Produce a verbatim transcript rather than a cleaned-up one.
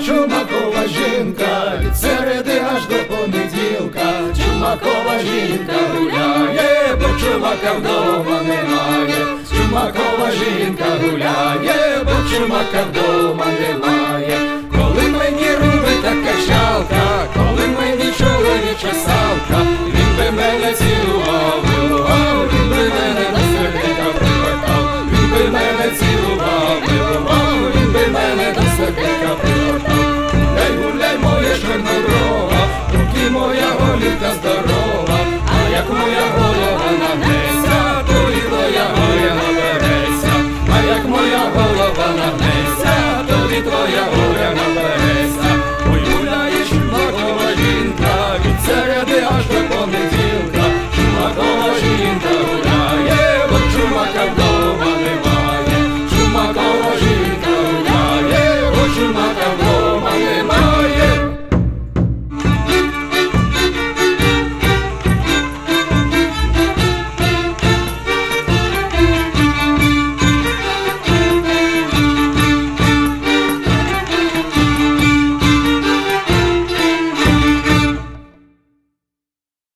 чумакова жінка, від середи аж до понеділка. Чумакова жінка гуляє, бо чумака вдома немає. Чумакова жінка гуляє, бо чумака вдома немає.